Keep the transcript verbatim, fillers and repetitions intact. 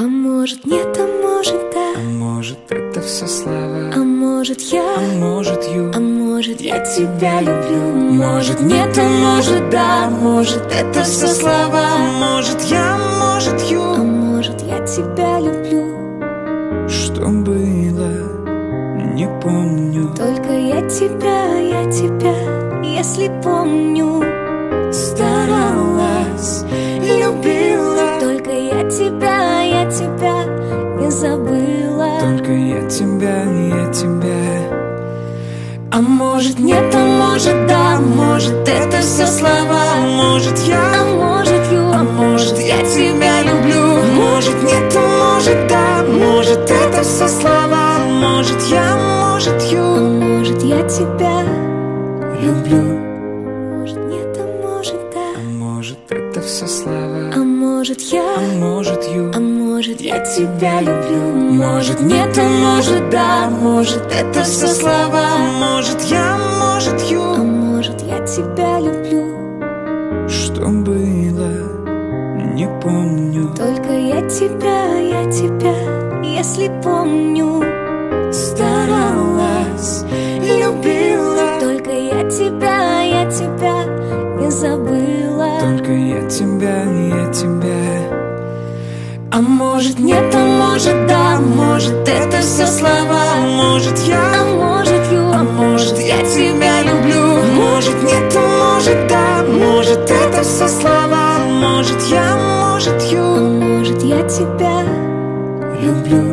А может нет, а может да. А может это все слова. А может я, а может ю. а может я тебя люблю. Может нет, а может да. Может это все слова. Может я, может ю. А может я тебя люблю. Что было, не помню. Только я тебя, я тебя, если помню. Старалась, любила. Только я тебя, я тебя не забыла. Только я тебя, я тебя. А может нет, а может да. Может это все слова. Может я, а может ю. а может я тебя люблю. Может нет, а может да. Может это все слова. Может я, может А ю. может я тебя Люблю. может нет, а может да. А может это все слова. А может я, А может ю. а может я тебя люблю. Может нет, а может да. Может это все слова. Может я, может А ю. может я тебя люблю. Что было, не помню. Только я тебя, я тебя, если помню. Старалась, любила. Только я тебя, я тебя не забыла. Только я тебя, я тебя. А может нет, а может да. Может это все слова. Может А я, может ю. а может я тебя люблю. Может нет, а может да. Может это все слова. Может я, может А ю. может я тебя Люблю.